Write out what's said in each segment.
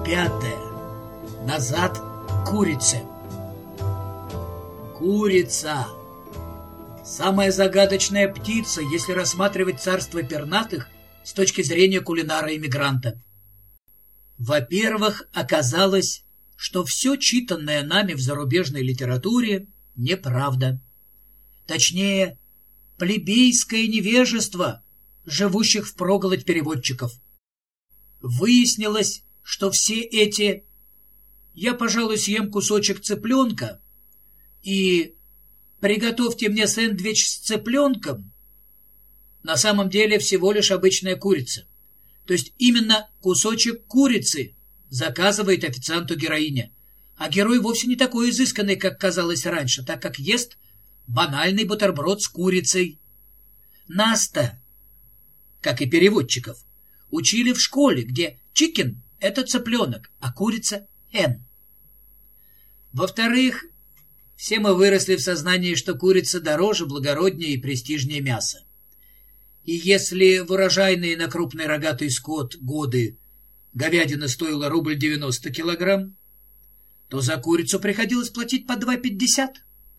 5. Назад к курице. Курица. Самая загадочная птица, если рассматривать царство пернатых с точки зрения кулинара-иммигранта. Во-первых, оказалось, что все читанное нами в зарубежной литературе неправда. Точнее, плебейское невежество живущих впроголодь переводчиков. Выяснилось, что все эти «я, пожалуй, съем кусочек цыпленка» и «приготовьте мне сэндвич с цыпленком» на самом деле всего лишь обычная курица. То есть именно кусочек курицы заказывает официанту героиня. А герой вовсе не такой изысканный, как казалось раньше, так как ест банальный бутерброд с курицей. Нас-то, как и переводчиков, учили в школе, где chicken — это цыпленок, а курица — hen. Во-вторых, все мы выросли в сознании, что курица дороже, благороднее и престижнее мяса. И если в урожайные на крупный рогатый скот годы говядина стоила рубль 90 килограмм, то за курицу приходилось платить по 2,50.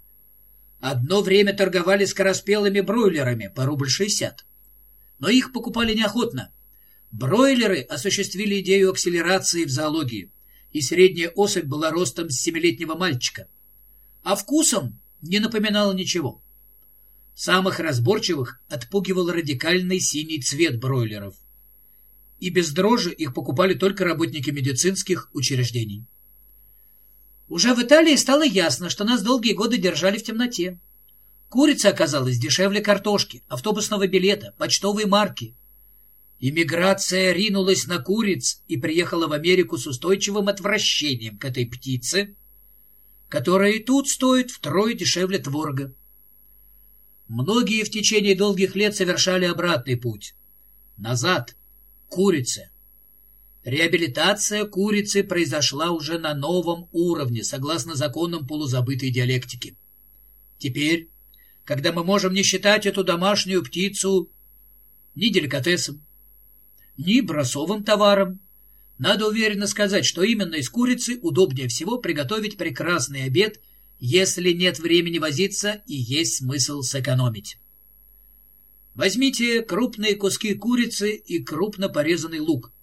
Одно время торговали скороспелыми бройлерами по рубль 60. Но их покупали неохотно. Бройлеры осуществили идею акселерации в зоологии, и средняя особь была ростом с 7-летнего мальчика. А вкусом не напоминала ничего. Самых разборчивых отпугивал радикальный синий цвет бройлеров. И без дрожи их покупали только работники медицинских учреждений. Уже в Италии стало ясно, что нас долгие годы держали в темноте. Курица оказалась дешевле картошки, автобусного билета, почтовой марки. Иммиграция ринулась на куриц и приехала в Америку с устойчивым отвращением к этой птице, которая и тут стоит втрое дешевле творога. Многие в течение долгих лет совершали обратный путь. Назад, к курице. Реабилитация курицы произошла уже на новом уровне, согласно законам полузабытой диалектики. Теперь, когда мы можем не считать эту домашнюю птицу ни деликатесом, ни бросовым товаром, надо уверенно сказать, что именно из курицы удобнее всего приготовить прекрасный обед, если нет времени возиться и есть смысл сэкономить. Возьмите крупные куски курицы и крупно порезанный лук.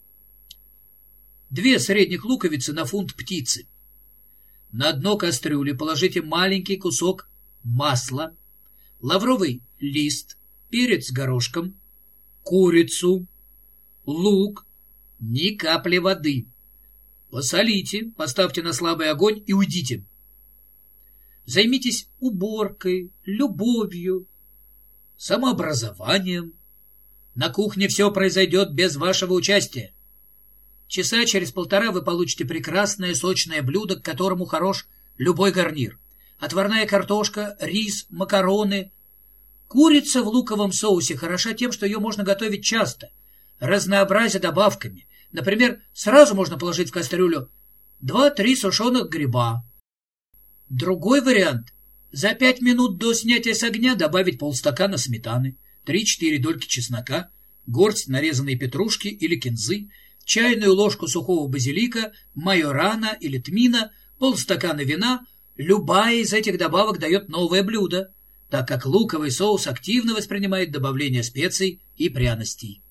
2 средних луковицы на фунт птицы. На дно кастрюли положите маленький кусок масла, лавровый лист, перец горошком, курицу, лук, ни капли воды. Посолите, поставьте на слабый огонь и уйдите. Займитесь уборкой, любовью, самообразованием. На кухне все произойдет без вашего участия. Часа через 1,5 вы получите прекрасное сочное блюдо, к которому хорош любой гарнир. Отварная картошка, рис, макароны. Курица в луковом соусе хороша тем, что ее можно готовить часто, разнообразя добавками. Например, сразу можно положить в кастрюлю 2-3 сушеных гриба. Другой вариант – за 5 минут до снятия с огня добавить полстакана сметаны, 3-4 дольки чеснока, горсть нарезанной петрушки или кинзы, чайную ложку сухого базилика, майорана или тмина, полстакана вина. Любая из этих добавок дает новое блюдо, так как луковый соус активно воспринимает добавление специй и пряностей.